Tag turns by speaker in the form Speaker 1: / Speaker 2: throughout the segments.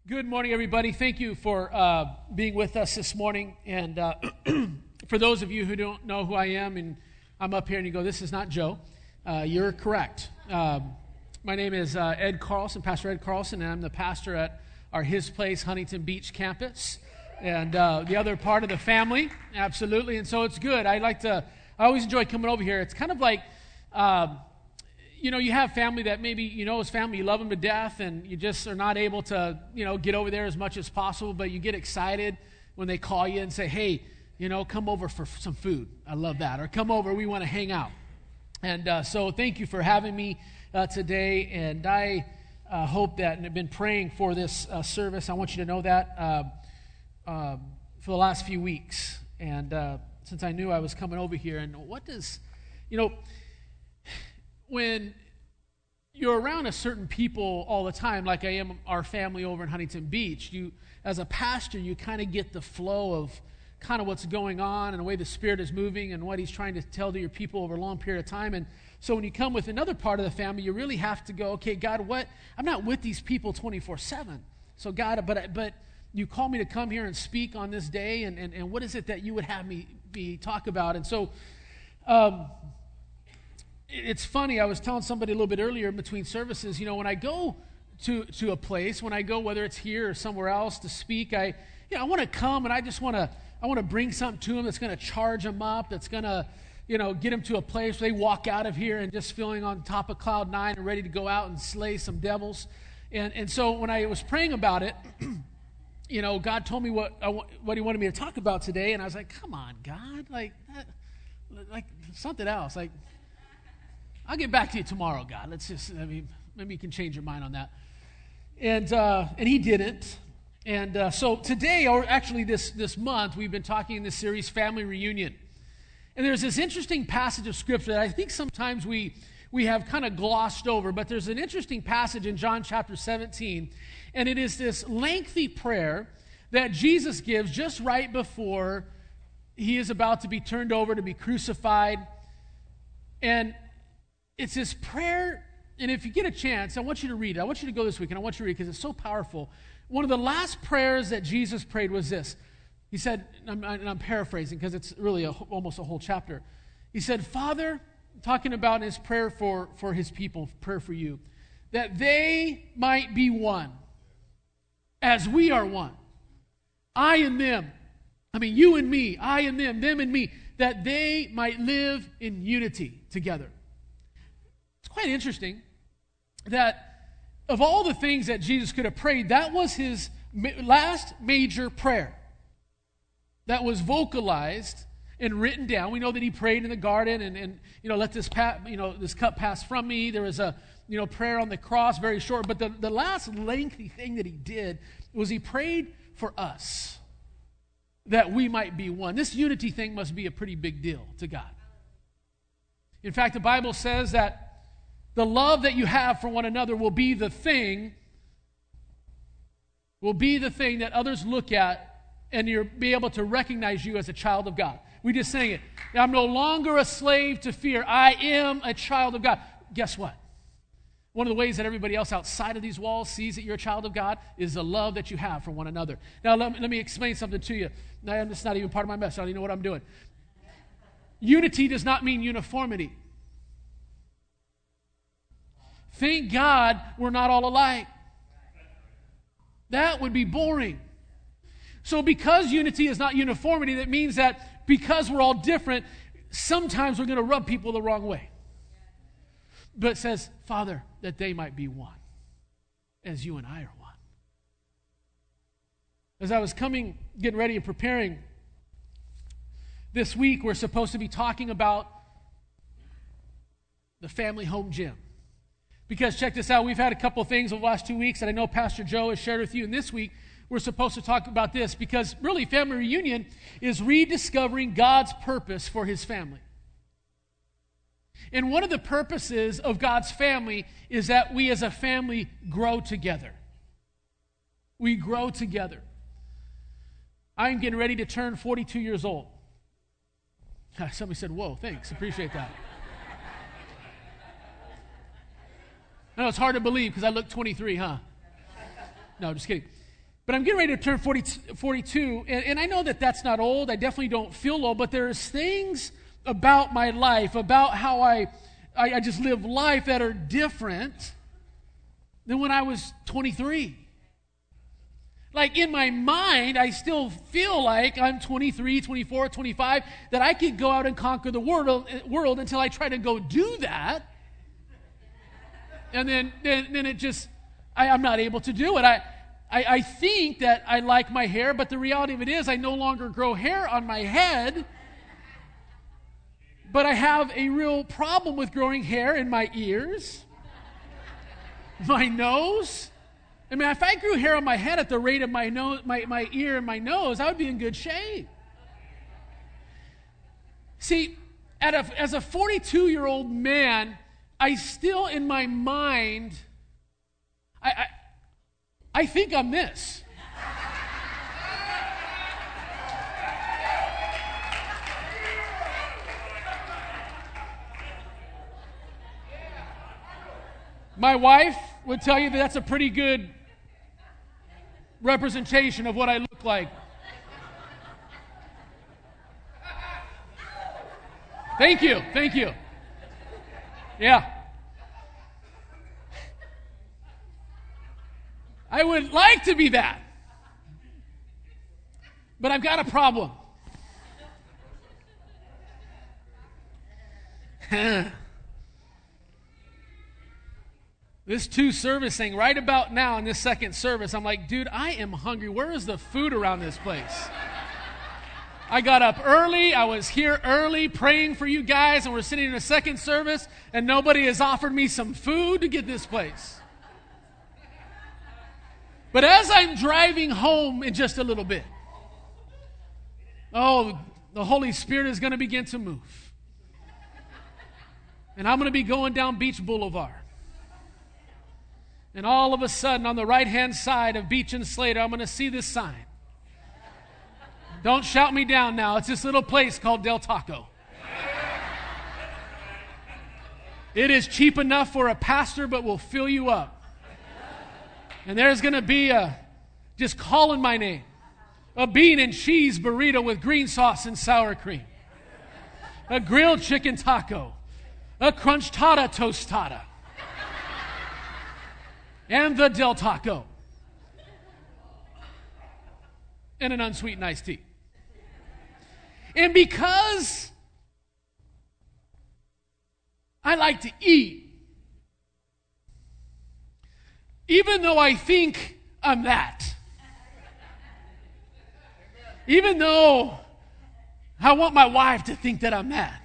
Speaker 1: Good morning, everybody. Thank you for being with us this morning. And for those of you who don't know who I am, and I'm up here and you go, this is not Joe, you're correct. My name is Ed Carlson, Pastor Ed Carlson, and I'm the pastor at our His Place Huntington Beach campus. And the other part of the family, absolutely. And so it's good. I always enjoy coming over here. It's kind of like, you have family that maybe, is family, you love them to death, and you just are not able to, get over there as much as possible, but you get excited when they call you and say, hey, come over for some food. I love that. Or come over, we want to hang out. And so thank you for having me today, and I hope that, and I've been praying for this service. I want you to know that for the last few weeks, and since I knew I was coming over here, and when you're around a certain people all the time, like I am our family over in Huntington Beach, you, as a pastor, you kind of get the flow of kind of what's going on and the way the Spirit is moving and what He's trying to tell to your people over a long period of time. And so when you come with another part of the family, you really have to go, okay, God, I'm not with these people 24/7. So God, but you call me to come here and speak on this day, and what is it that you would have me talk about? And so, it's funny, I was telling somebody a little bit earlier in between services, when I go to a place, whether it's here or somewhere else to speak, I want to come and I want to bring something to them that's going to charge them up, that's going to, get them to a place where they walk out of here and just feeling on top of cloud nine and ready to go out and slay some devils. And so when I was praying about it, God told me what He wanted me to talk about today, and I was like, come on, God, like something else, like, I'll get back to you tomorrow, God. Maybe you can change your mind on that. And He didn't. And so today, or actually this month, we've been talking in this series, Family Reunion. And there's this interesting passage of Scripture that I think sometimes we have kind of glossed over, but there's an interesting passage in John chapter 17, and it is this lengthy prayer that Jesus gives just right before He is about to be turned over to be crucified. And it's this prayer, and if you get a chance, I want you to read it. I want you to go this week, and I want you to read it because it's so powerful. One of the last prayers that Jesus prayed was this. He said, and I'm paraphrasing because it's really almost a whole chapter. He said, Father, talking about His prayer for His people, prayer for you, that they might be one as we are one. I and them. You and me, I and them and me, that they might live in unity together. Quite interesting that of all the things that Jesus could have prayed, that was His last major prayer that was vocalized and written down. We know that He prayed in the garden and let this this cup pass from me. There was a prayer on the cross, very short, but the last lengthy thing that He did was He prayed for us that we might be one. This unity thing must be a pretty big deal to God. In fact, the Bible says that the love that you have for one another will be the thing that others look at and you'll be able to recognize you as a child of God. We just sang it. I'm no longer a slave to fear. I am a child of God. Guess what? One of the ways that everybody else outside of these walls sees that you're a child of God is the love that you have for one another. Now, let me explain something to you. Now, it's not even part of my message. I don't even know what I'm doing. Unity does not mean uniformity. Thank God we're not all alike. That would be boring. So because unity is not uniformity, that means that because we're all different, sometimes we're going to rub people the wrong way. But it says, Father, that they might be one, as you and I are one. As I was getting ready and preparing, this week we're supposed to be talking about the family home gym. Because check this out, we've had a couple things over the last 2 weeks that I know Pastor Joe has shared with you. And this week, we're supposed to talk about this because really family reunion is rediscovering God's purpose for His family. And one of the purposes of God's family is that we as a family grow together. We grow together. I'm getting ready to turn 42 years old. Somebody said, whoa, thanks, appreciate that. I know it's hard to believe because I look 23, huh? No, just kidding. But I'm getting ready to turn 42, and I know that that's not old. I definitely don't feel old, but there's things about my life, about how I just live life that are different than when I was 23. Like in my mind, I still feel like I'm 23, 24, 25, that I could go out and conquer the world until I try to go do that. And then it just, I'm not able to do it. I think that I like my hair, but the reality of it is I no longer grow hair on my head. But I have a real problem with growing hair in my ears, my nose. I mean, if I grew hair on my head at the rate of my nose, my ear and my nose, I would be in good shape. See, as a 42-year-old man, I still in my mind, I think I'm this. My wife would tell you that that's a pretty good representation of what I look like. Thank you. Yeah. I would like to be that. But I've got a problem. This 2 service thing, right about now in this second service, I'm like, dude, I am hungry. Where is the food around this place? I got up early. I was here early praying for you guys, and we're sitting in a second service, and nobody has offered me some food to get this place. But as I'm driving home in just a little bit, the Holy Spirit is going to begin to move. And I'm going to be going down Beach Boulevard. And all of a sudden, on the right-hand side of Beach and Slater, I'm going to see this sign. Don't shout me down now. It's this little place called Del Taco. It is cheap enough for a pastor, but will fill you up. And there's going to be just calling my name, a bean and cheese burrito with green sauce and sour cream, a grilled chicken taco, a crunchtada tostada, and the Del Taco, and an unsweetened iced tea. And because I like to eat, even though I think I'm that, even though I want my wife to think that I'm that,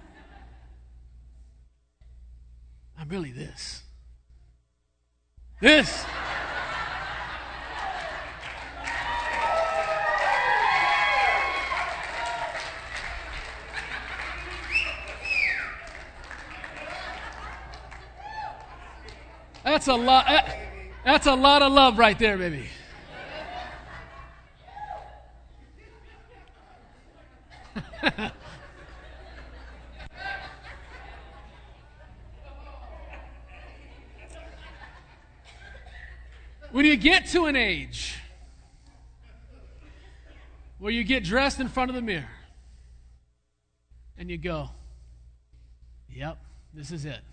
Speaker 1: I'm really this. This. That's a lot. That's a lot of love right there, baby. When you get to an age where you get dressed in front of the mirror and you go, yep, this is it.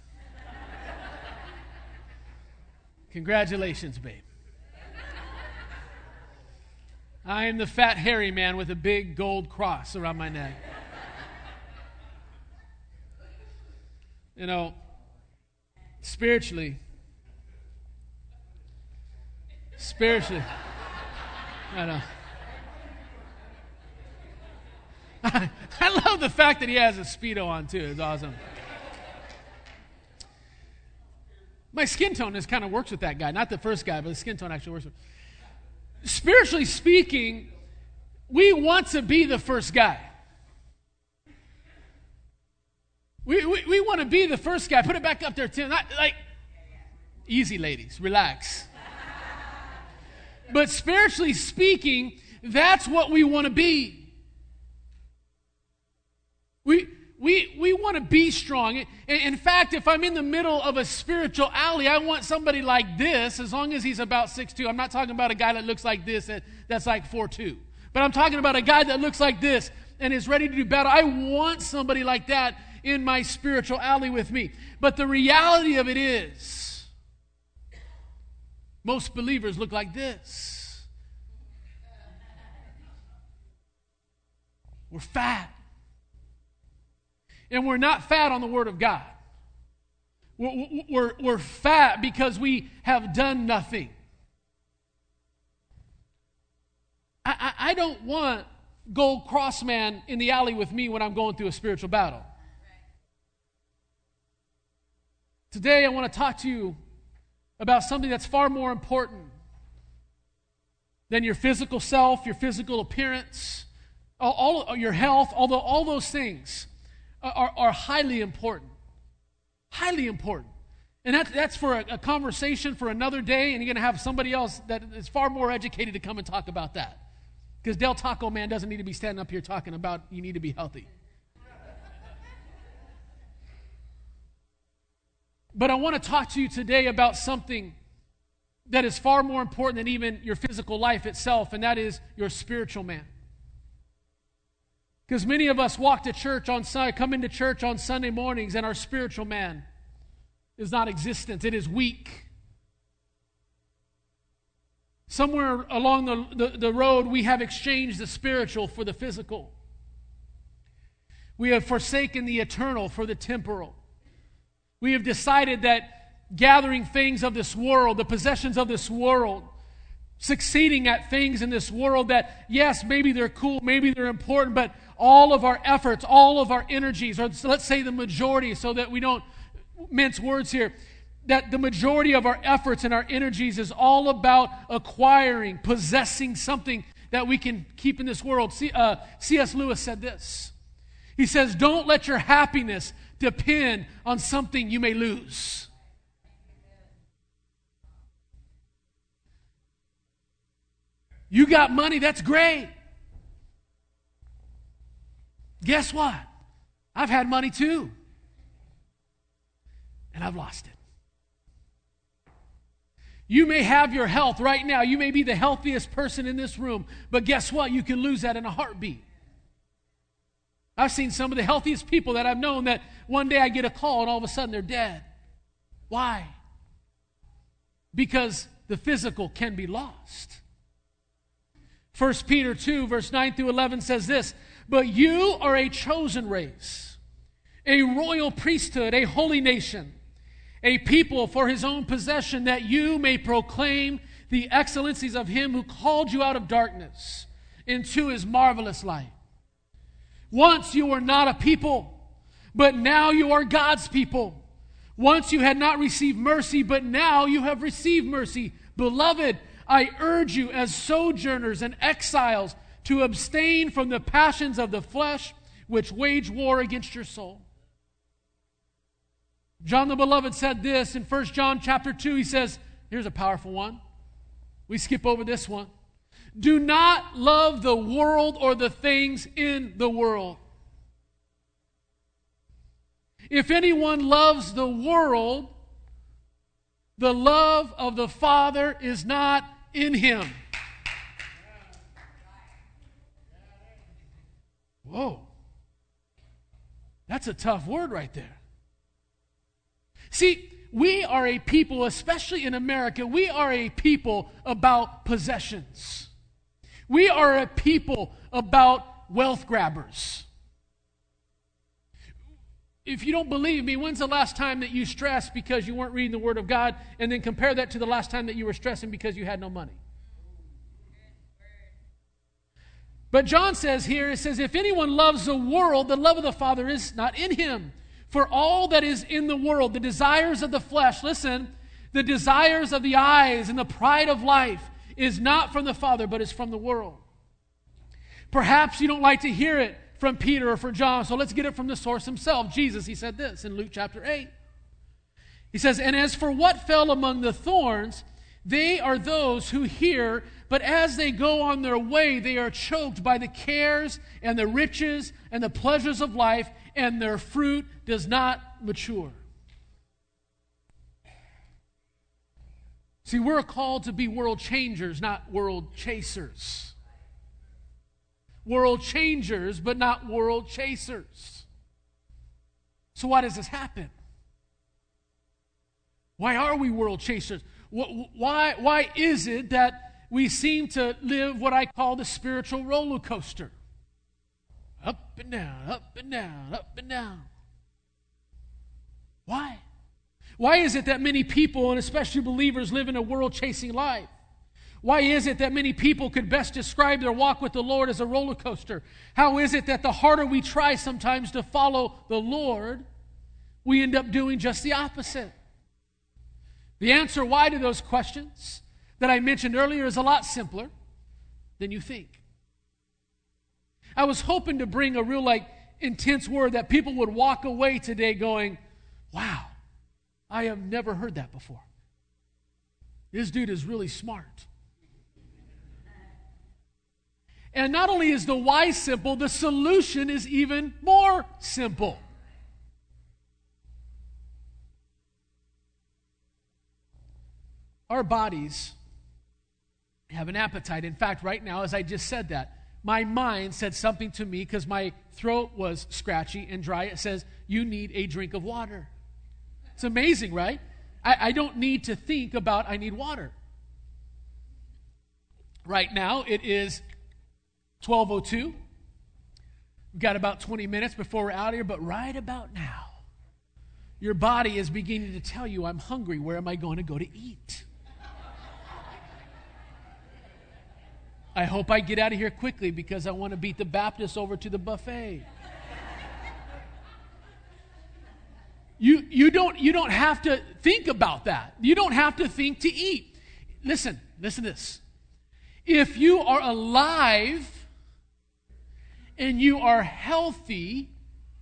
Speaker 1: Congratulations, babe. I am the fat, hairy man with a big gold cross around my neck. You know, spiritually, I know. I love the fact that he has a Speedo on, too. It's awesome. My skin tone just kind of works with that guy. Not the first guy, but the skin tone actually works with. Spiritually speaking, we want to be the first guy. We want to be the first guy. Put it back up there, Tim. Easy, ladies. Relax. But spiritually speaking, that's what we want to be. We We want to be strong. In fact, if I'm in the middle of a spiritual alley, I want somebody like this, as long as he's about 6'2". I'm not talking about a guy that looks like this, that's like 4'2". But I'm talking about a guy that looks like this and is ready to do battle. I want somebody like that in my spiritual alley with me. But the reality of it is, most believers look like this. We're fat. And we're not fat on the Word of God. We're fat because we have done nothing. I don't want Gold Cross Man in the alley with me when I'm going through a spiritual battle. Today I want to talk to you about something that's far more important than your physical self, your physical appearance, all your health, although all those things are highly important. Highly important. And that's for a conversation for another day, and you're going to have somebody else that is far more educated to come and talk about that. Because Del Taco Man doesn't need to be standing up here talking about you need to be healthy. But I want to talk to you today about something that is far more important than even your physical life itself, and that is your spiritual man. Because many of us walk to church come into church on Sunday mornings, and our spiritual man is not existent. It is weak. Somewhere along the road, we have exchanged the spiritual for the physical. We have forsaken the eternal for the temporal. We have decided that gathering things of this world, the possessions of this world, succeeding at things in this world that, yes, maybe they're cool, maybe they're important, but all of our efforts, all of our energies, or let's say the majority so that we don't mince words here, that the majority of our efforts and our energies is all about acquiring, possessing something that we can keep in this world. C.S. Lewis said this. He says, don't let your happiness depend on something you may lose. You got money, that's great. Guess what? I've had money too. And I've lost it. You may have your health right now. You may be the healthiest person in this room. But guess what? You can lose that in a heartbeat. I've seen some of the healthiest people that I've known that one day I get a call and all of a sudden they're dead. Why? Because the physical can be lost. 1 Peter 2, verse 9 through 11 says this, but you are a chosen race, a royal priesthood, a holy nation, a people for his own possession, that you may proclaim the excellencies of him who called you out of darkness into his marvelous light. Once you were not a people, but now you are God's people. Once you had not received mercy, but now you have received mercy. Beloved, I urge you as sojourners and exiles to abstain from the passions of the flesh which wage war against your soul. John the Beloved said this in 1 John chapter 2. He says, here's a powerful one. We skip over this one. Do not love the world or the things in the world. If anyone loves the world, the love of the Father is not in him. Whoa. That's a tough word right there. See, we are a people, especially in America, we are a people about possessions. We are a people about wealth grabbers. If you don't believe me, when's the last time that you stressed because you weren't reading the Word of God, and then compare that to the last time that you were stressing because you had no money? But John says here, it says, if anyone loves the world, the love of the Father is not in him. For all that is in the world, the desires of the flesh, listen, the desires of the eyes and the pride of life is not from the Father, but is from the world. Perhaps you don't like to hear it from Peter or from John, so let's get it from the source himself. Jesus, he said this in Luke chapter 8. He says, and as for what fell among the thorns, they are those who hear, but as they go on their way, they are choked by the cares and the riches and the pleasures of life, and their fruit does not mature. See, we're called to be world changers, not world chasers. World changers, but not world chasers. So why does this happen? Why are we world chasers? Why is it that we seem to live what I call the spiritual roller coaster? Up and down, up and down, up and down. Why? Why is it that many people, and especially believers, live in a world-chasing life? Why is it that many people could best describe their walk with the Lord as a roller coaster? How is it that the harder we try sometimes to follow the Lord, we end up doing just the opposite? The answer why to those questions that I mentioned earlier is a lot simpler than you think. I was hoping to bring a real intense word that people would walk away today going, wow, I have never heard that before. This dude is really smart. And not only is the why simple, the solution is even more simple. Our bodies have an appetite. In fact, right now, as I just said that, my mind said something to me because my throat was scratchy and dry. It says, you need a drink of water. It's amazing, right? I don't need to think about I need water. Right now, it is 12:02. We've got about 20 minutes before we're out of here, but right about now, your body is beginning to tell you, I'm hungry. Where am I going to go to eat? I hope I get out of here quickly because I want to beat the Baptists over to the buffet. You don't have to think about that. You don't have to think to eat. Listen to this. If you are alive and you are healthy,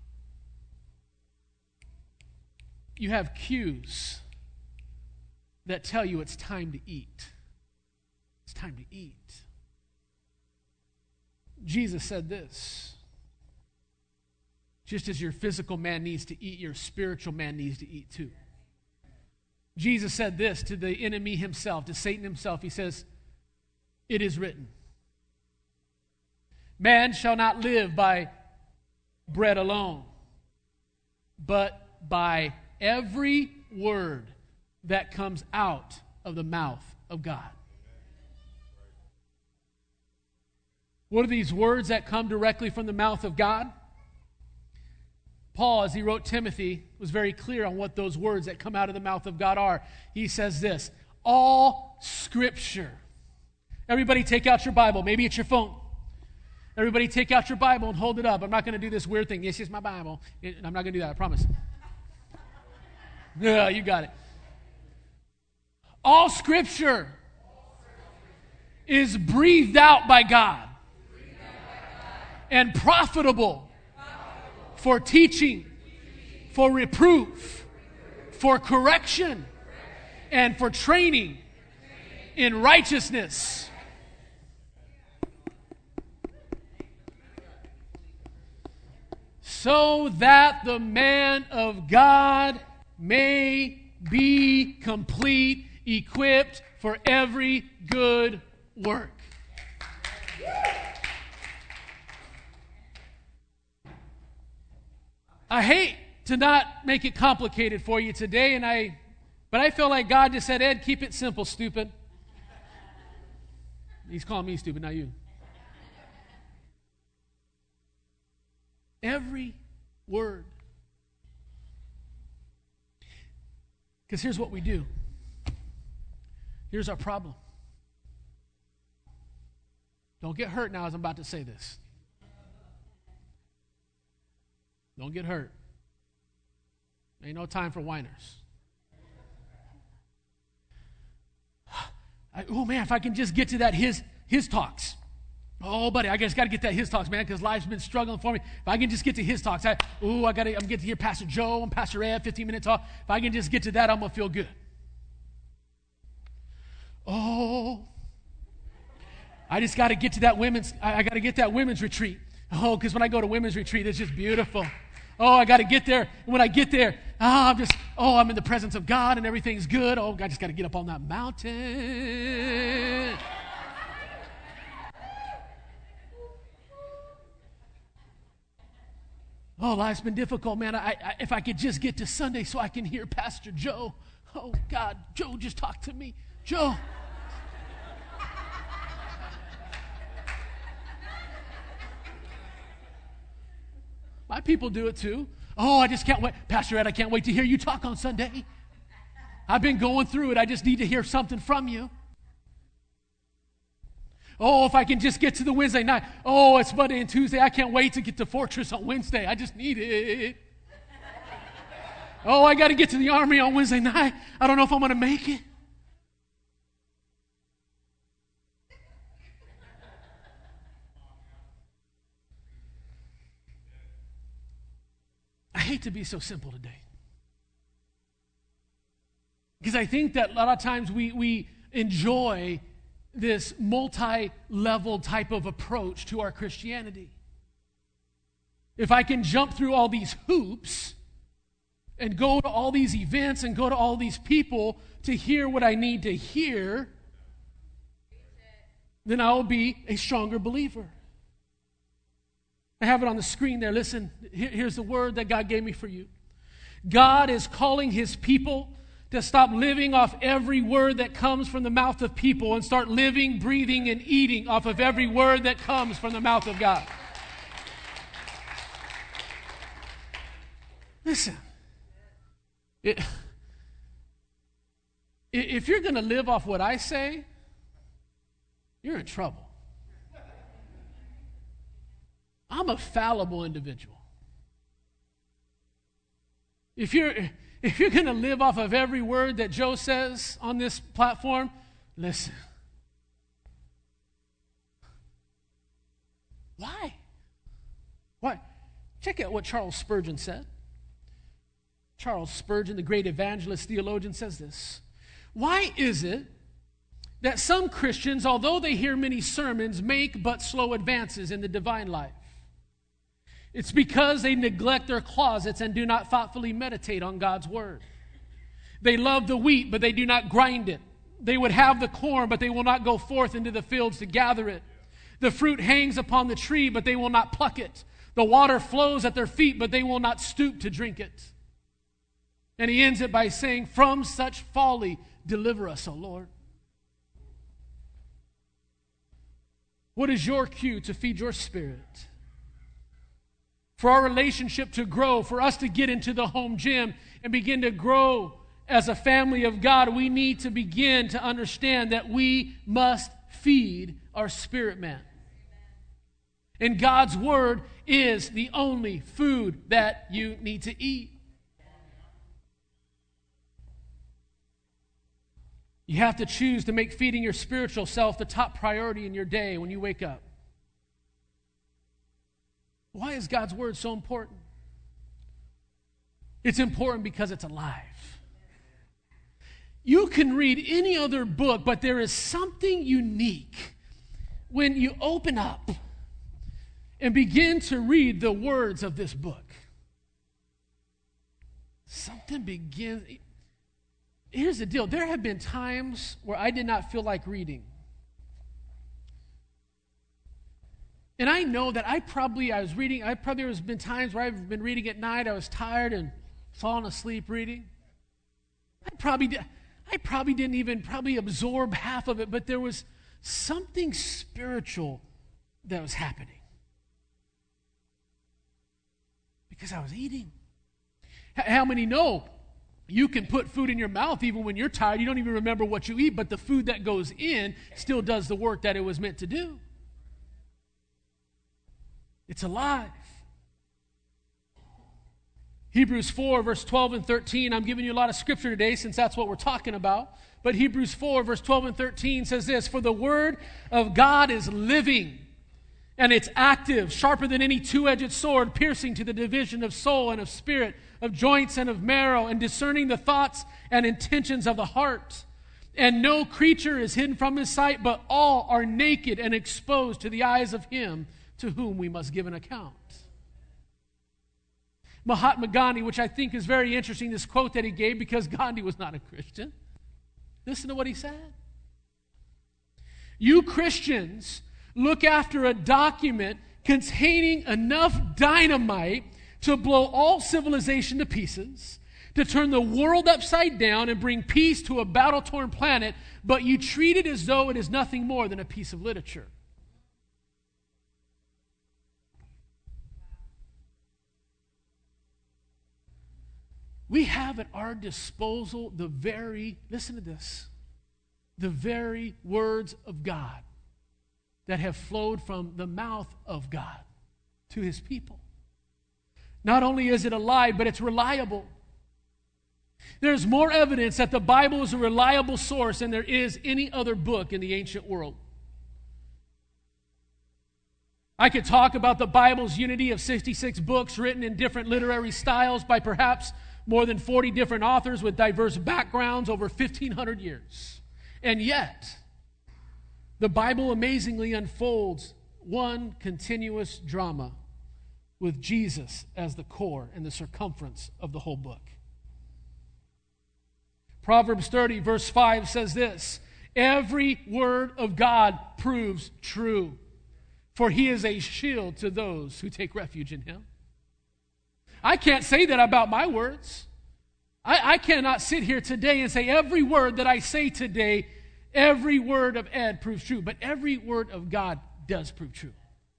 Speaker 1: you have cues that tell you it's time to eat. It's time to eat. Jesus said this, just as your physical man needs to eat, your spiritual man needs to eat too. Jesus said this to the enemy himself, to Satan himself. He says, it is written, man shall not live by bread alone, but by every word that comes out of the mouth of God. What are these words that come directly from the mouth of God? Paul, as he wrote Timothy, was very clear on what those words that come out of the mouth of God are. He says this, all Scripture. Everybody take out your Bible. Maybe it's your phone. Everybody take out your Bible and hold it up. I'm not going to do this weird thing. Yes, it's my Bible. I'm not going to do that, I promise. Yeah, you got it. All Scripture is breathed out by God and profitable for teaching, for reproof, for correction, and for training in righteousness. So that the man of God may be complete, equipped for every good work. I hate to not make it complicated for you today, but I feel like God just said, Ed, keep it simple, stupid. He's calling me stupid, not you. Every word. Because here's what we do. Here's our problem. Don't get hurt now as I'm about to say this. Don't get hurt. Ain't no time for whiners. Oh man, if I can just get to that his talks. Oh, buddy, I just got to get that his talks, man, because life's been struggling for me. If I can just get to his talks, I'm getting to hear Pastor Joe and Pastor Ed, 15-minute talk. If I can just get to that, I'm gonna feel good. Oh, I just got to get to that I got to get that women's retreat. Oh, because when I go to women's retreat, it's just beautiful. Oh, I got to get there. And when I get there, I'm in the presence of God and everything's good. Oh, I just got to get up on that mountain. Oh, life's been difficult, man. If I could just get to Sunday so I can hear Pastor Joe. Oh, God, Joe, just talk to me. Joe. My people do it too. Oh, I just can't wait. Pastor Ed, I can't wait to hear you talk on Sunday. I've been going through it. I just need to hear something from you. Oh, if I can just get to the Wednesday night. Oh, it's Monday and Tuesday. I can't wait to get to Fortress on Wednesday. I just need it. Oh, I got to get to the Army on Wednesday night. I don't know if I'm going to make it. I hate to be so simple today. Because I think that a lot of times we enjoy this multi-level type of approach to our Christianity. If I can jump through all these hoops and go to all these events and go to all these people to hear what I need to hear, then I will be a stronger believer. I have it on the screen there. Listen, here's the word that God gave me for you. God is calling his people to stop living off every word that comes from the mouth of people and start living, breathing, and eating off of every word that comes from the mouth of God. Listen, if you're going to live off what I say, you're in trouble. I'm a fallible individual. If you're going to live off of every word that Joe says on this platform, listen. Why? Why? Check out what Charles Spurgeon said. Charles Spurgeon, the great evangelist theologian, says this. Why is it that some Christians, although they hear many sermons, make but slow advances in the divine life? It's because they neglect their closets and do not thoughtfully meditate on God's word. They love the wheat, but they do not grind it. They would have the corn, but they will not go forth into the fields to gather it. The fruit hangs upon the tree, but they will not pluck it. The water flows at their feet, but they will not stoop to drink it. And he ends it by saying, from such folly, deliver us, O Lord. What is your cue to feed your spirit? For our relationship to grow, for us to get into the home gym and begin to grow as a family of God, we need to begin to understand that we must feed our spirit man. And God's word is the only food that you need to eat. You have to choose to make feeding your spiritual self the top priority in your day when you wake up. Why is God's word so important? It's important because it's alive. You can read any other book, but there is something unique when you open up and begin to read the words of this book. Something begins. Here's the deal. There have been times where I did not feel like reading. And I know that there's been times where I've been reading at night, I was tired and falling asleep reading. I probably didn't even absorb half of it, but there was something spiritual that was happening. Because I was eating. How many know you can put food in your mouth even when you're tired? You don't even remember what you eat, but the food that goes in still does the work that it was meant to do. It's alive. Hebrews 4, verse 12 and 13. I'm giving you a lot of scripture today since that's what we're talking about. But Hebrews 4, verse 12 and 13 says this, for the word of God is living, and it's active, sharper than any two-edged sword, piercing to the division of soul and of spirit, of joints and of marrow, and discerning the thoughts and intentions of the heart. And no creature is hidden from his sight, but all are naked and exposed to the eyes of him to whom we must give an account. Mahatma Gandhi, which I think is very interesting, this quote that he gave, because Gandhi was not a Christian. Listen to what he said. You Christians look after a document containing enough dynamite to blow all civilization to pieces, to turn the world upside down and bring peace to a battle-torn planet, but you treat it as though it is nothing more than a piece of literature. We have at our disposal listen to this, the very words of God that have flowed from the mouth of God to his people. Not only is it alive, but it's reliable. There's more evidence that the Bible is a reliable source than there is any other book in the ancient world. I could talk about the Bible's unity of 66 books written in different literary styles by perhaps more than 40 different authors with diverse backgrounds over 1,500 years. And yet, the Bible amazingly unfolds one continuous drama with Jesus as the core and the circumference of the whole book. Proverbs 30, verse 5 says this, every word of God proves true, for he is a shield to those who take refuge in him. I can't say that about my words. I cannot sit here today and say every word that I say today, every word of Ed proves true, but every word of God does prove true.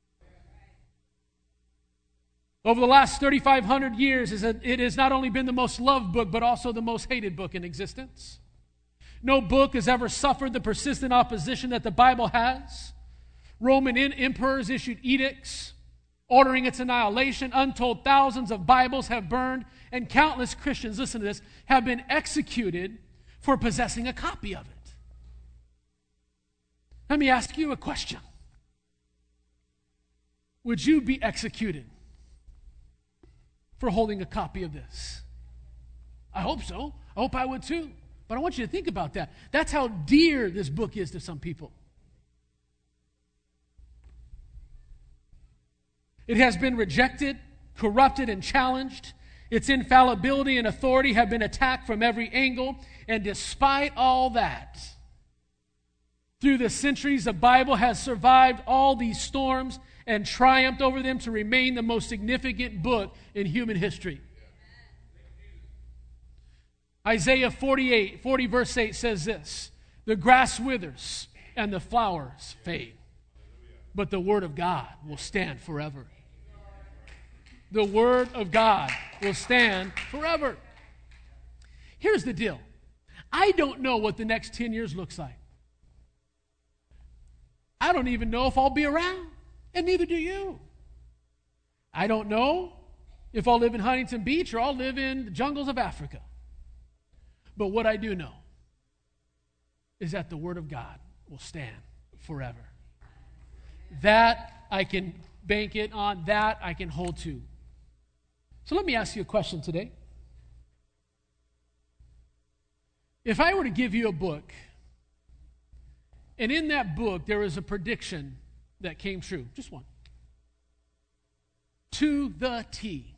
Speaker 1: Over the last 3,500 years, it has not only been the most loved book, but also the most hated book in existence. No book has ever suffered the persistent opposition that the Bible has. Roman emperors issued edicts ordering its annihilation. Untold thousands of Bibles have burned, and countless Christians, listen to this, have been executed for possessing a copy of it. Let me ask you a question. Would you be executed for holding a copy of this? I hope so. I hope I would too. But I want you to think about that. That's how dear this book is to some people. It has been rejected, corrupted, and challenged. Its infallibility and authority have been attacked from every angle. And despite all that, through the centuries, the Bible has survived all these storms and triumphed over them to remain the most significant book in human history. Isaiah 40 verse 8 says this, the grass withers and the flowers fade, but the word of God will stand forever. The word of God will stand forever. Here's the deal. I don't know what the next 10 years looks like. I don't even know if I'll be around, and neither do you. I don't know if I'll live in Huntington Beach or I'll live in the jungles of Africa. But what I do know is that the word of God will stand forever. That I can bank it on, that I can hold to. So let me ask you a question today. If I were to give you a book, and in that book there was a prediction that came true, just one, to the T,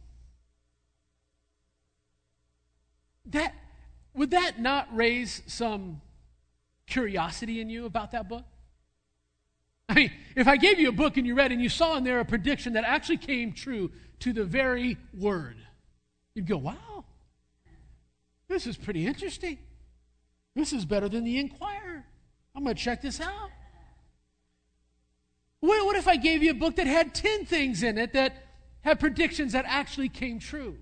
Speaker 1: would that not raise some curiosity in you about that book? I mean, if I gave you a book and you read and you saw in there a prediction that actually came true to the very word, you'd go, wow, this is pretty interesting. This is better than the Inquirer. I'm going to check this out. What if I gave you a book that had 10 things in it that had predictions that actually came true?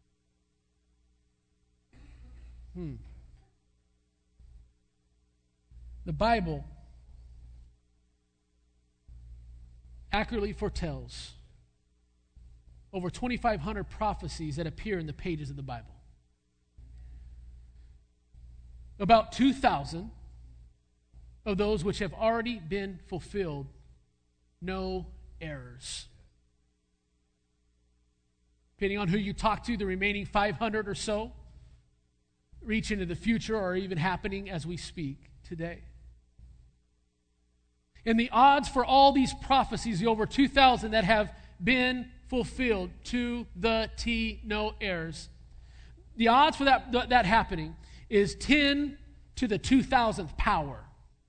Speaker 1: The Bible accurately foretells over 2,500 prophecies that appear in the pages of the Bible. About 2,000 of those which have already been fulfilled, no errors. Depending on who you talk to, the remaining 500 or so reach into the future or even happening as we speak today. And the odds for all these prophecies, the over 2,000 that have been fulfilled to the T, no errors. The odds for that happening is 10 to the 2,000th power.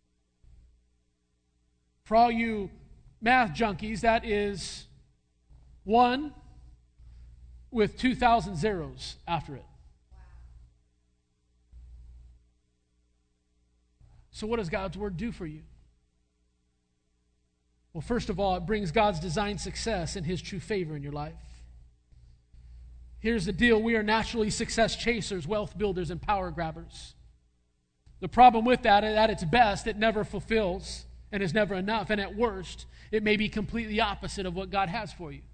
Speaker 1: For all you math junkies, that is 1 with 2,000 zeros after it. So what does God's word do for you? Well, first of all, it brings God's designed success and his true favor in your life. Here's the deal. We are naturally success chasers, wealth builders, and power grabbers. The problem with that is at its best, it never fulfills and is never enough. And at worst, it may be completely opposite of what God has for you.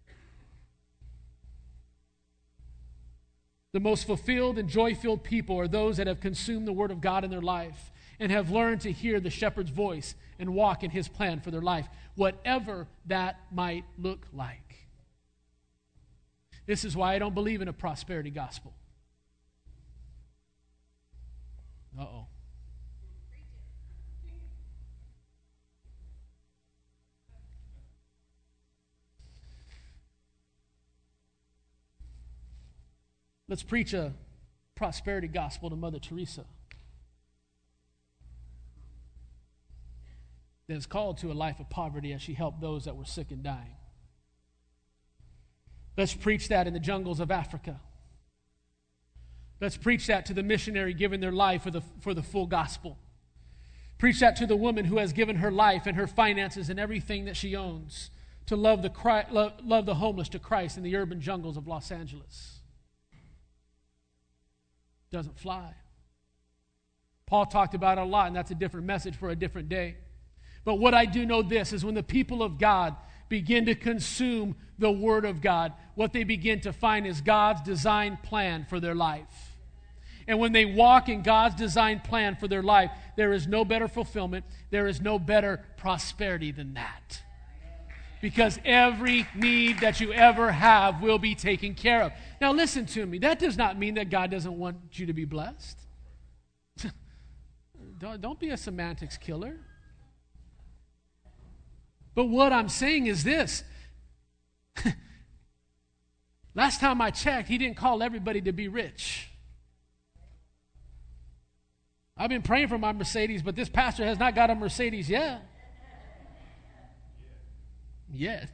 Speaker 1: The most fulfilled and joy-filled people are those that have consumed the Word of God in their life and have learned to hear the shepherd's voice and walk in his plan for their life, whatever that might look like. This is why I don't believe in a prosperity gospel. Uh-oh. Let's preach a prosperity gospel to Mother Teresa. That is called to a life of poverty as she helped those that were sick and dying. Let's preach that in the jungles of Africa. Let's preach that to the missionary giving their life for the full gospel. Preach that to the woman who has given her life and her finances and everything that she owns to love the homeless to Christ in the urban jungles of Los Angeles. Doesn't fly. Paul talked about it a lot, and that's a different message for a different day. But what I do know this is when the people of God begin to consume the Word of God, what they begin to find is God's design plan for their life. And when they walk in God's design plan for their life, there is no better fulfillment, there is no better prosperity than that. Because every need that you ever have will be taken care of. Now listen to me, that does not mean that God doesn't want you to be blessed. Don't be a semantics killer. But what I'm saying is this. Last time I checked, he didn't call everybody to be rich. I've been praying for my Mercedes, but this pastor has not got a Mercedes yet. Yet.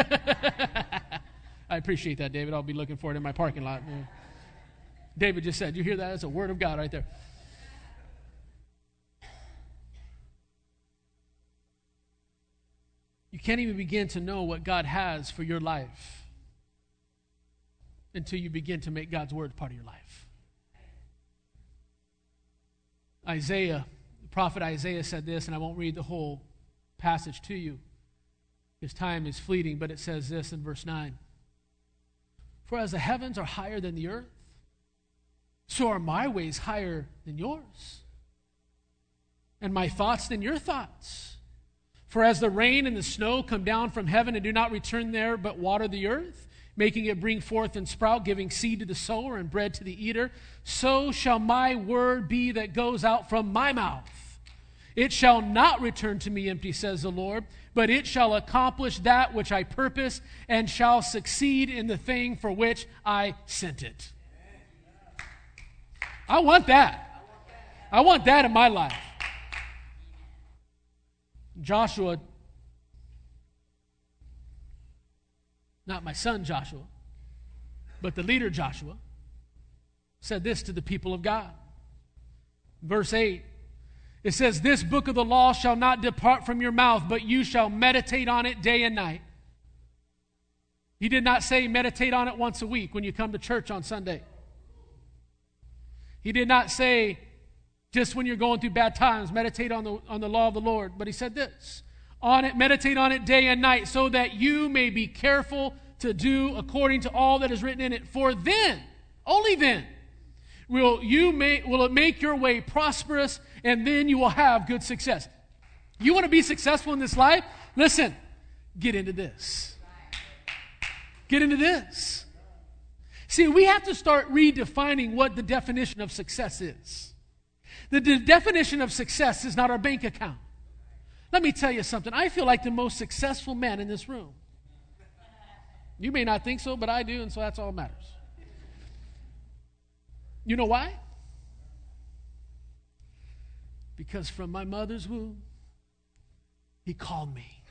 Speaker 1: I appreciate that, David. I'll be looking for it in my parking lot. David just said, you hear that? That's a word of God right there. You can't even begin to know what God has for your life until you begin to make God's word part of your life. The prophet Isaiah said this, and I won't read the whole passage to you. His time is fleeting, but it says this in verse 9. For as the heavens are higher than the earth, so are my ways higher than yours, and my thoughts than your thoughts. For as the rain and the snow come down from heaven and do not return there, but water the earth, making it bring forth and sprout, giving seed to the sower and bread to the eater, so shall my word be that goes out from my mouth. It shall not return to me empty, says the Lord, but it shall accomplish that which I purpose and shall succeed in the thing for which I sent it. I want that. I want that in my life. Joshua, not my son Joshua, but the leader Joshua, said this to the people of God. Verse 8, it says, this book of the law shall not depart from your mouth, but you shall meditate on it day and night. He did not say meditate on it once a week when you come to church on Sunday. He did not say just when you're going through bad times, meditate on the law of the Lord. But he said this, on it, meditate on it day and night, so that you may be careful to do according to all that is written in it. For then, only then, will it make your way prosperous, and then you will have good success. You want to be successful in this life? Listen, get into this. Get into this. See, we have to start redefining what the definition of success is. The definition of success is not our bank account. Let me tell you something. I feel like the most successful man in this room. You may not think so, but I do, and so that's all that matters. You know why? Because from my mother's womb, he called me.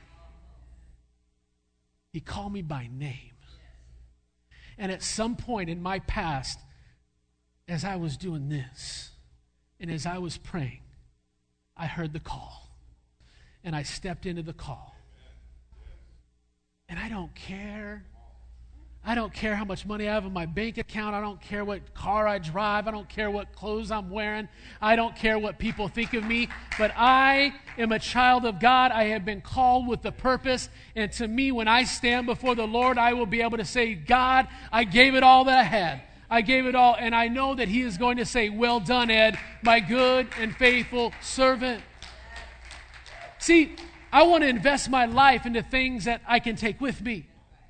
Speaker 1: He called me by name. And at some point in my past, as I was doing this, and as I was praying, I heard the call. And I stepped into the call. And I don't care. I don't care how much money I have in my bank account. I don't care what car I drive. I don't care what clothes I'm wearing. I don't care what people think of me. But I am a child of God. I have been called with a purpose. And to me, when I stand before the Lord, I will be able to say, God, I gave it all that I had. I gave it all. And I know that he is going to say, well done, Ed, my good and faithful servant. See, I want to invest my life into things that I can take with me.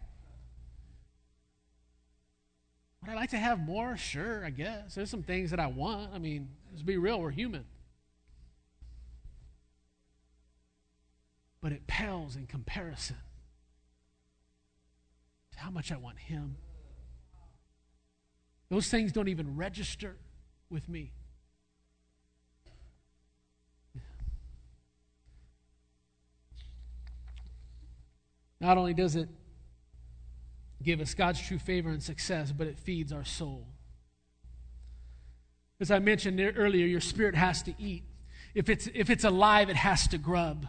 Speaker 1: Would I like to have more? Sure, I guess. There's some things that I want. I mean, let's be real, we're human. But it pales in comparison to how much I want him. Those things don't even register with me. Not only does it give us God's true favor and success, but it feeds our soul. As I mentioned earlier, your spirit has to eat. If it's alive, it has to grub.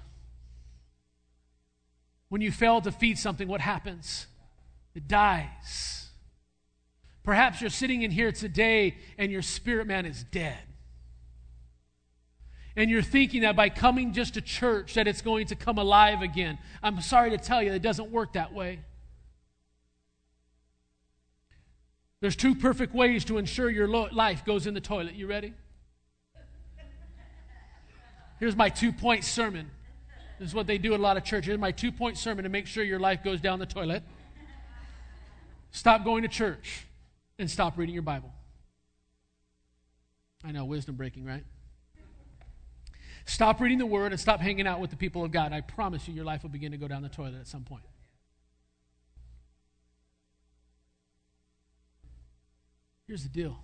Speaker 1: When you fail to feed something, what happens? It dies. Perhaps you're sitting in here today and your spirit man is dead. And you're thinking that by coming just to church that it's going to come alive again. I'm sorry to tell you, it doesn't work that way. There's two perfect ways to ensure your life goes in the toilet. You ready? Here's my 2-point sermon. This is what they do at a lot of churches. Here's my 2-point sermon to make sure your life goes down the toilet. Stop going to church and stop reading your Bible. I know, wisdom breaking, right? Stop reading the Word and stop hanging out with the people of God. I promise you, your life will begin to go down the toilet at some point. Here's the deal.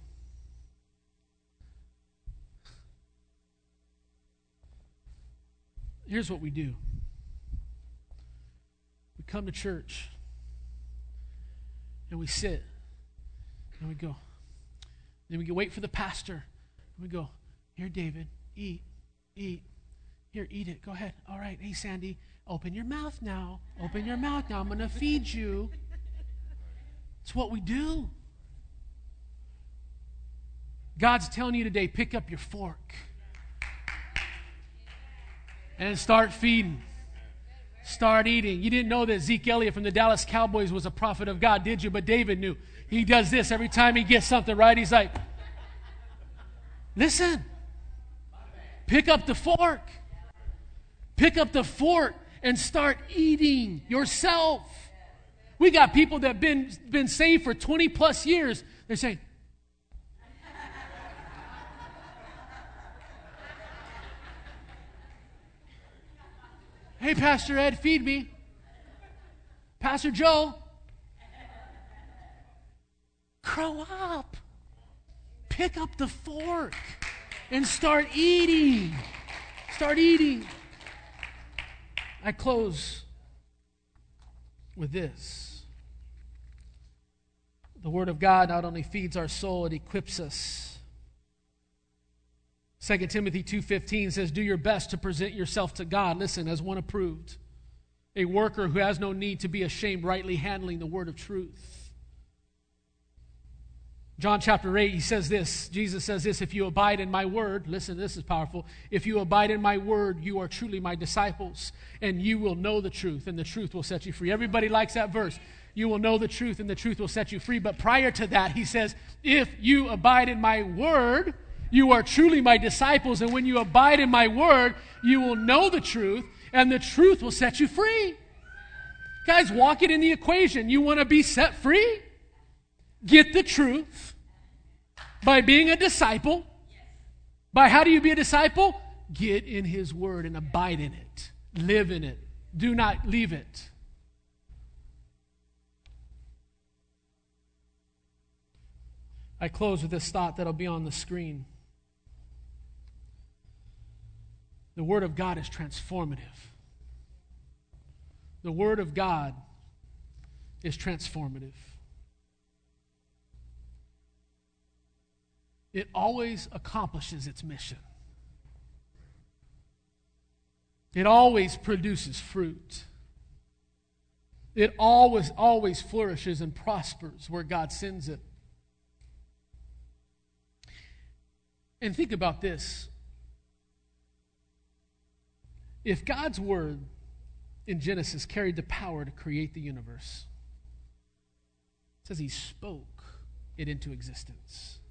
Speaker 1: Here's what we do. We come to church and we sit and we go. Then we wait for the pastor and we go, here, David, eat. Here, eat it. Go ahead. All right. Hey, Sandy, open your mouth now. Open your mouth now. I'm going to feed you. It's what we do. God's telling you today, pick up your fork and start feeding. Start eating. You didn't know that Zeke Elliott from the Dallas Cowboys was a prophet of God, did you? But David knew. He does this every time he gets something right. He's like, listen, pick up the fork. Pick up the fork and start eating yourself. We got people that have been saved for 20 plus years. They're saying, hey, Pastor Ed, feed me. Pastor Joe, grow up. Pick up the fork and start eating. Start eating. I close with this. The Word of God not only feeds our soul, it equips us. 2 Timothy 2:15 says, do your best to present yourself to God, listen, as one approved, a worker who has no need to be ashamed, rightly handling the word of truth. John chapter 8, he says this, Jesus says this, if you abide in my word, listen, this is powerful, if you abide in my word, you are truly my disciples, and you will know the truth, and the truth will set you free. Everybody likes that verse. You will know the truth, and the truth will set you free. But prior to that, he says, if you abide in my word, you are truly my disciples, and when you abide in my word, you will know the truth, and the truth will set you free. Guys, walk it in the equation. You want to be set free? Get the truth by being a disciple. By how do you be a disciple? Get in his word and abide in it. Live in it. Do not leave it. I close with this thought that'll be on the screen. The Word of God is transformative. The Word of God is transformative. It always accomplishes its mission. It always produces fruit. It always flourishes and prospers where God sends it. And think about this. If God's Word in Genesis carried the power to create the universe, it says He spoke it into existence.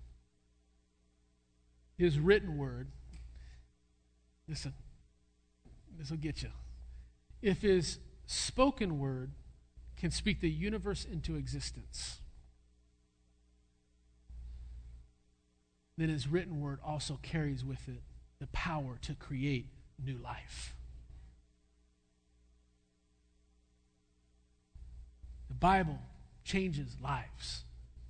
Speaker 1: His written Word, listen, this will get you. If His spoken Word can speak the universe into existence, then His written Word also carries with it the power to create new life. The Bible changes lives.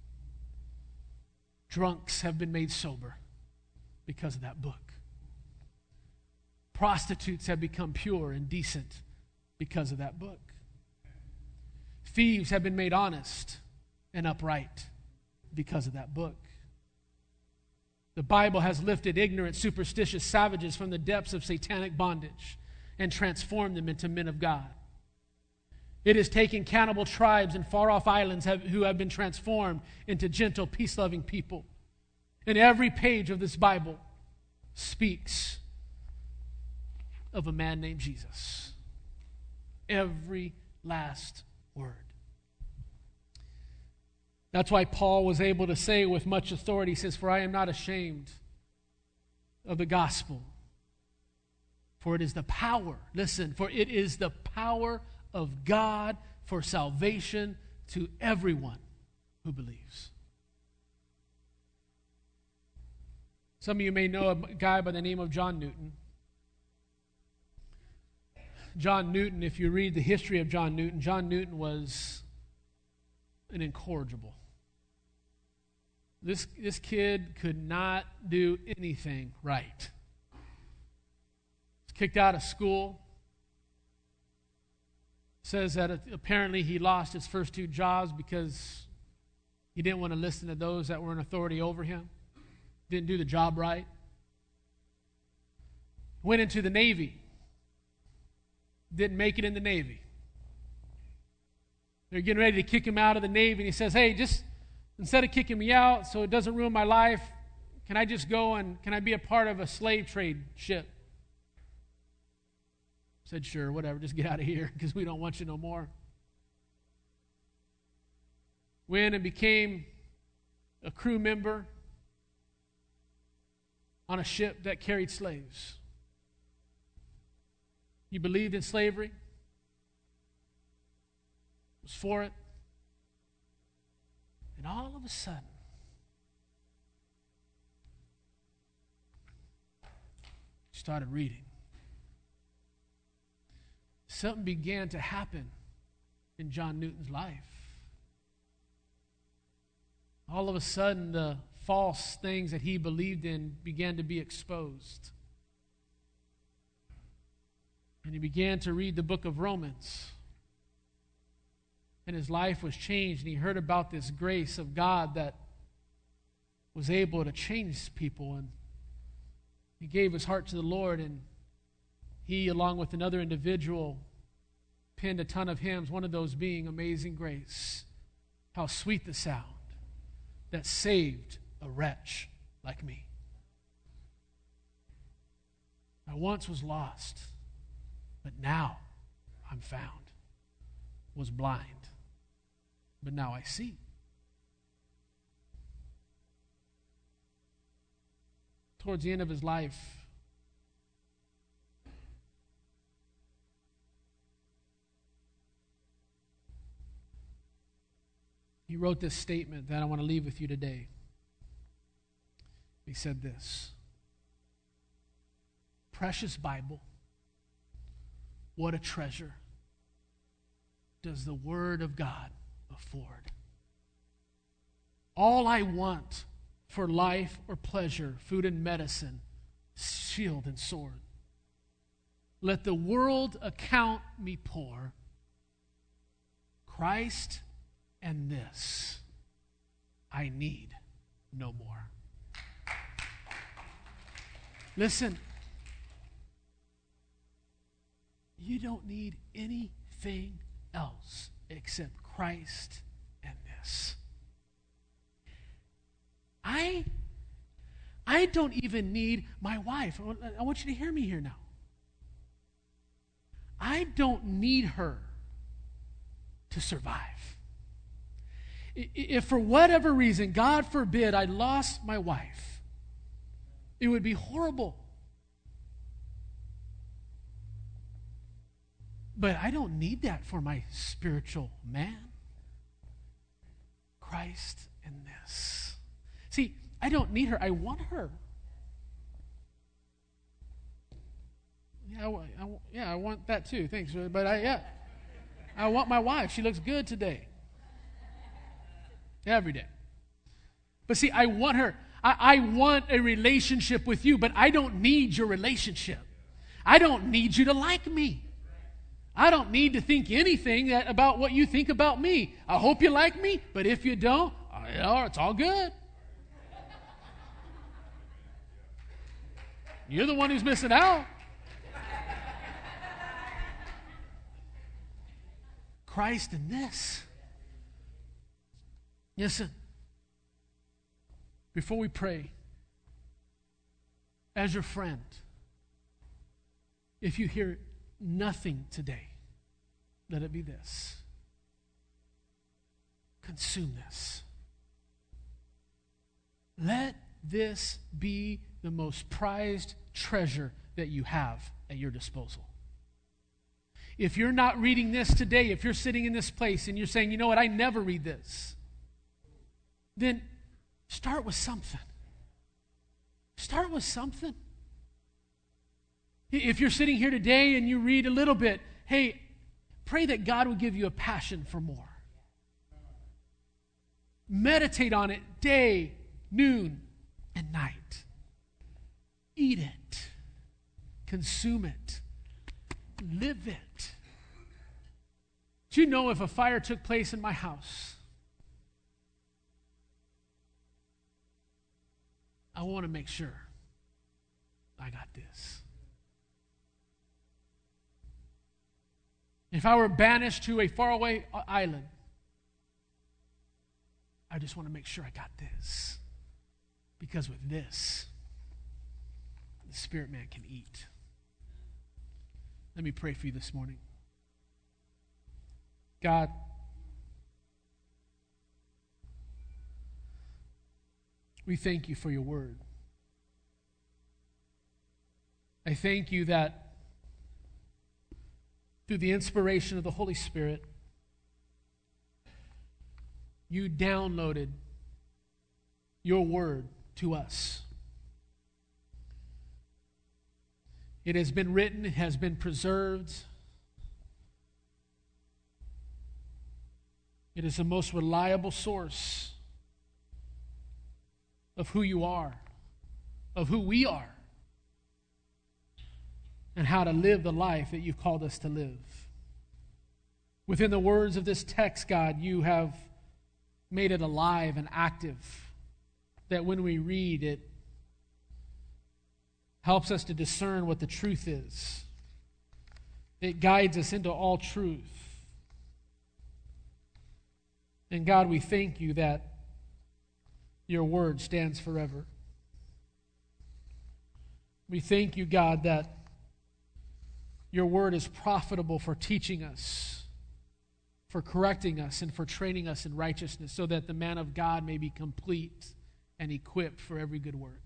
Speaker 1: Drunks have been made sober because of that book. Prostitutes have become pure and decent because of that book. Thieves have been made honest and upright because of that book. The Bible has lifted ignorant, superstitious savages from the depths of satanic bondage and transformed them into men of God. It has taken cannibal tribes and far-off islands who have been transformed into gentle, peace-loving people. And every page of this Bible speaks of a man named Jesus. Every last word. That's why Paul was able to say with much authority, he says, "For I am not ashamed of the gospel, for it is the power," listen, "for it is the power of God for salvation to everyone who believes." Some of you may know a guy by the name of John Newton. John Newton, if you read the history of John Newton was an incorrigible. This kid could not do anything right. He's kicked out of school. Says that apparently he lost his first 2 jobs because he didn't want to listen to those that were in authority over him. Didn't do the job right. Went into the Navy. Didn't make it in the Navy. They're getting ready to kick him out of the Navy, and he says, "Hey, just instead of kicking me out so it doesn't ruin my life, can I just go and can I be a part of a slave trade ship?" Said, "Sure, whatever, just get out of here because we don't want you no more." Went and became a crew member on a ship that carried slaves. He believed in slavery, was for it, and all of a sudden, started reading. Something began to happen in John Newton's life. All of a sudden, the false things that he believed in began to be exposed. And he began to read the book of Romans. And his life was changed, and he heard about this grace of God that was able to change people. And he gave his heart to the Lord, and he, along with another individual, penned a ton of hymns, one of those being Amazing Grace. How sweet the sound that saved a wretch like me. I once was lost, but now I'm found. Was blind, but now I see. Towards the end of his life, he wrote this statement that I want to leave with you today. He said this: "Precious Bible, what a treasure does the Word of God afford. All I want for life or pleasure, food and medicine, shield and sword. Let the world account me poor. Christ and this I need no more. Listen, you don't need anything else except Christ and this. I don't even need my wife. I want you to hear me here now. I don't need her to survive. If for whatever reason, God forbid, I lost my wife, it would be horrible. But I don't need that for my spiritual man. Christ and this. See, I don't need her. I want her. Yeah, I want that too. Thanks. But I want my wife. She looks good today. Every day. But see, I want her. I want a relationship with you, but I don't need your relationship. I don't need you to like me. I don't need to think anything about what you think about me. I hope you like me, but if you don't, it's all good. You're the one who's missing out. Christ in this. Listen, before we pray, as your friend, if you hear nothing today, let it be this. Consume this. Let this be the most prized treasure that you have at your disposal. If you're not reading this today, if you're sitting in this place and you're saying, you know what, I never read this, then start with something. Start with something. If you're sitting here today and you read a little bit, hey, pray that God will give you a passion for more. Meditate on it day, noon, and night. Eat it. Consume it. Live it. Do you know if a fire took place in my house, I want to make sure I got this. If I were banished to a faraway island, I just want to make sure I got this. Because with this, the spirit man can eat. Let me pray for you this morning. God, we thank you for your word. I thank you that through the inspiration of the Holy Spirit, you downloaded your word to us. It has been written, it has been preserved. It is the most reliable source of who you are, of who we are, and how to live the life that you've called us to live. Within the words of this text, God, you have made it alive and active, that when we read it, helps us to discern what the truth is. It guides us into all truth. And God, we thank you that your word stands forever. We thank you, God, that your word is profitable for teaching us, for correcting us, and for training us in righteousness, so that the man of God may be complete and equipped for every good work.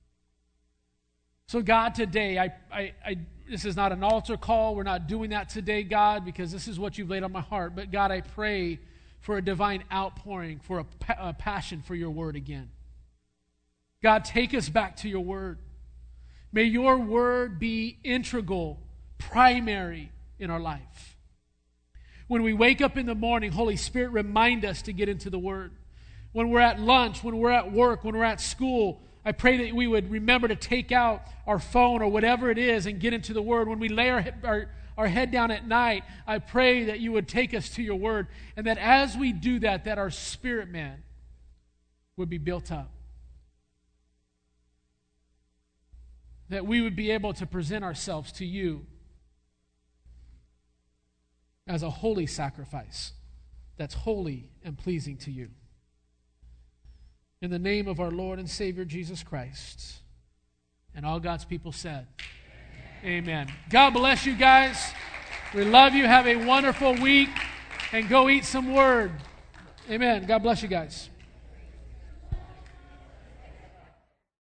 Speaker 1: So God, today, this is not an altar call. We're not doing that today, God, because this is what you've laid on my heart. But God, I pray for a divine outpouring, for a passion for your word again. God, take us back to your word. May your word be integral, primary in our life. When we wake up in the morning, Holy Spirit, remind us to get into the word. when we're at lunch, when we're at work, when we're at school. I pray that we would remember to take out our phone or whatever it is and get into the Word. When we lay our head down at night, I pray that you would take us to your Word, and that as we do that, that our spirit man would be built up. That we would be able to present ourselves to you as a holy sacrifice that's holy and pleasing to you. In the name of our Lord and Savior Jesus Christ. And all God's people said, Amen. God bless you guys. We love you. Have a wonderful week. And go eat some Word. Amen. God bless you guys.